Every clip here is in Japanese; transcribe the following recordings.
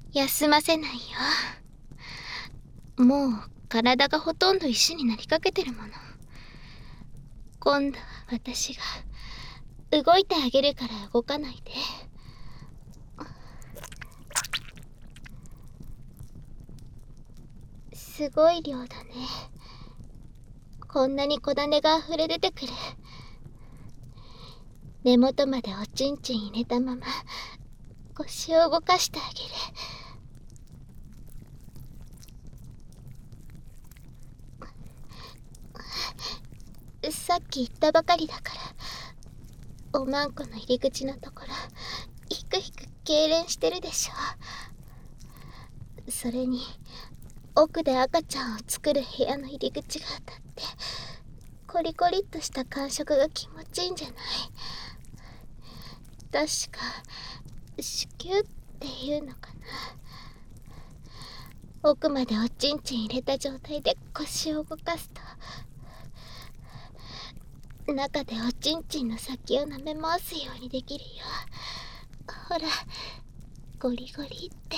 休ませないよ。もう体がほとんど石になりかけてるもの。今度は私が動いてあげるから動かないで。すごい量だね。こんなに小種が溢れ出てくる。根元までおちんちん入れたまま腰を動かしてあげる。さっき言ったばかりだから、おまんこの入り口のところひくひく痙攣してるでしょ。それに奥で赤ちゃんを作る部屋の入り口が当たってコリコリっとした感触が気持ちいいんじゃない？確か子宮っていうのかな。奥までおちんちん入れた状態で腰を動かすと、中でおちんちんの先を舐め回すようにできるよ。ほら、ゴリゴリって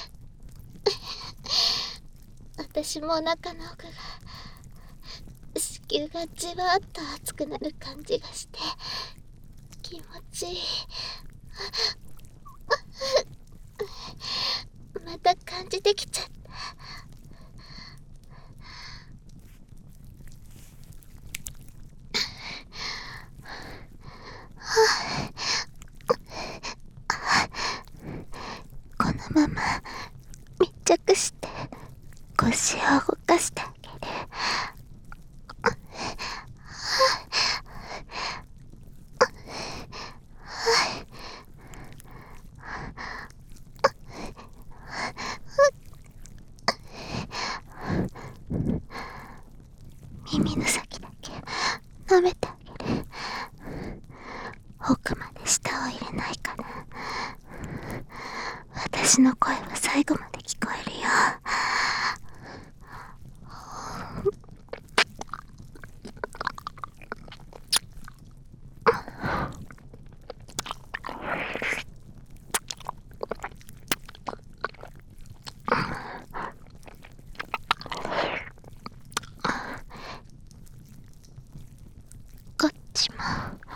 私もお腹の奥が子宮がじわーっと熱くなる感じがして気持ちいい。また感じてきちゃった。このまま密着して腰を動かしてあげる。耳の先だけ舐めてあげる。奥まで舌を入れないから。私の声は最後まで聞こえるよ。こっちも。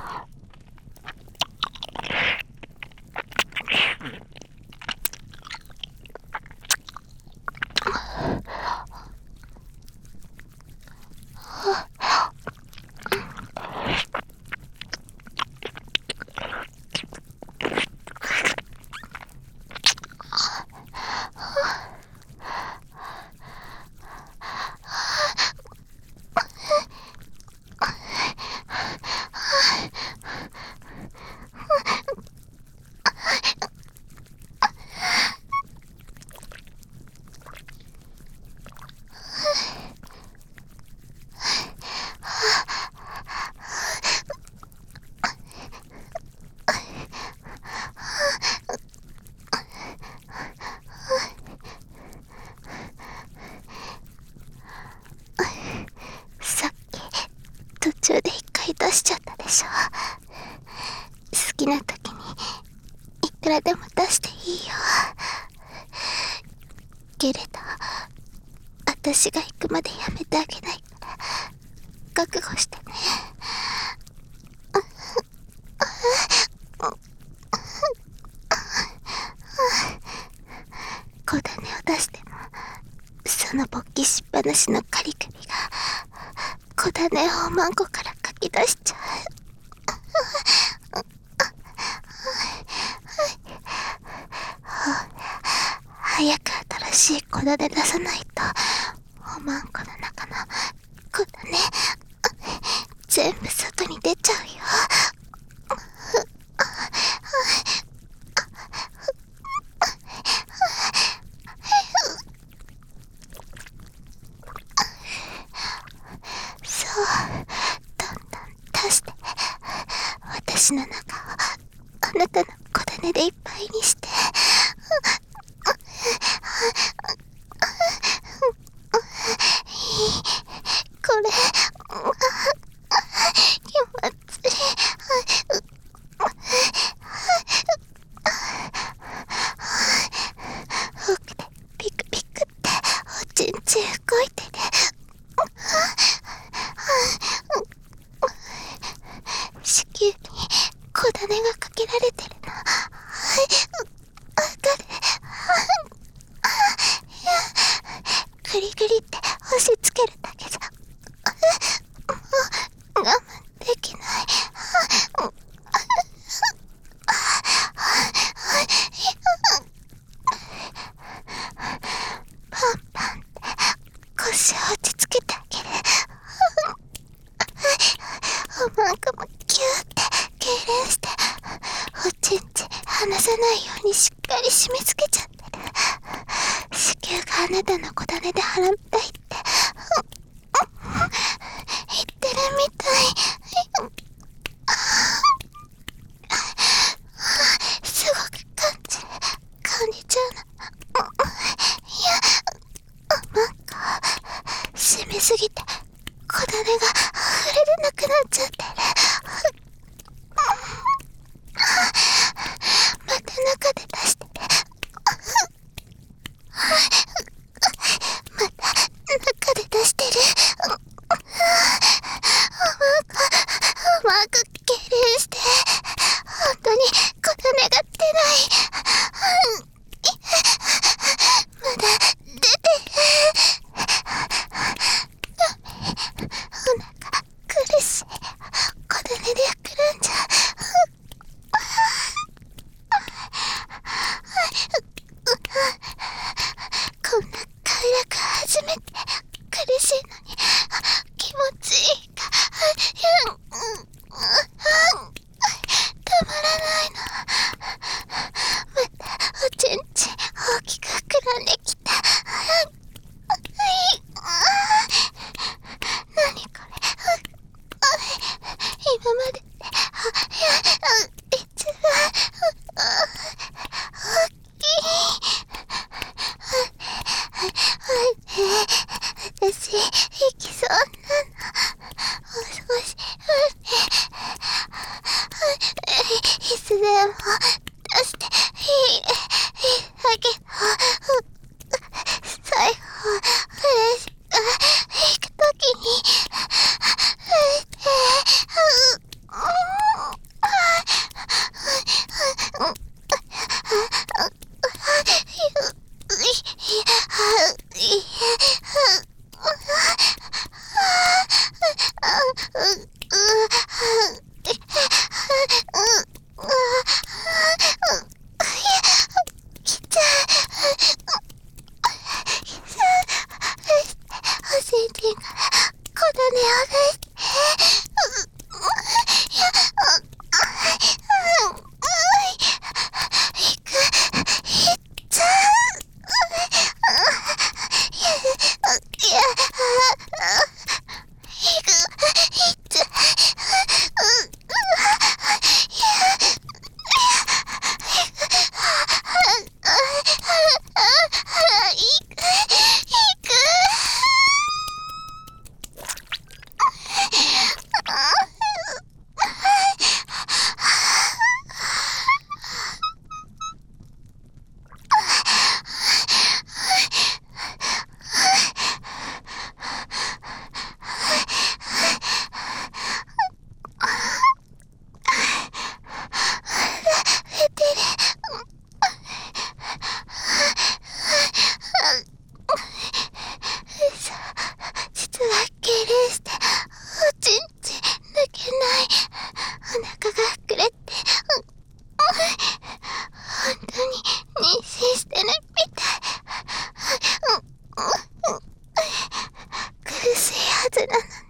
さっき途中で一回出しちゃったでしょ。好きな時にいくらでも出していいよ。けれど私が行くまでやめてあげないから覚悟してね。小種を出してもその勃起しっぱなしのカリ首が小種をおまんこからかき出しちゃう。早く新しい小種出さないとおまんこの中の小種全部外に出ちゃうよ。そう、どんどん出して私の中をあなたの小種でいっぱいにして。これ気持ちいい。 し動いてる。子宮に小種がかけられてるの。わかる。グリグリって押し付けるだけじゃもう我慢できない。パンパンって腰を落ち着けてあげる。おまんこもキューって痙攣しておちんち離さないようにしっかり締め付けちゃってる。子宮があなたの小種で腹みたいって言ってるみたい。すごく感じちゃうの。いや、なんか締めすぎて小種が溢れ出なくなっちゃってる。また中で出してる。また中で出してる。うまく痙攣して本当に小種が出ない。まだ出てる。お腹苦しい。小種でくるんじゃう。こんな快楽初めて。苦しいのに気持ちいいか。たまらないの。またおちんち大きく膨らんできた。なにこれ。今まで一番大きい。私行きそうなの。もう少しいつでも出していいだけど、最後私が行くときに実は痙攣しておちんち抜けない。お腹が膨れて本当に妊娠してるみたい。苦しいはずなのに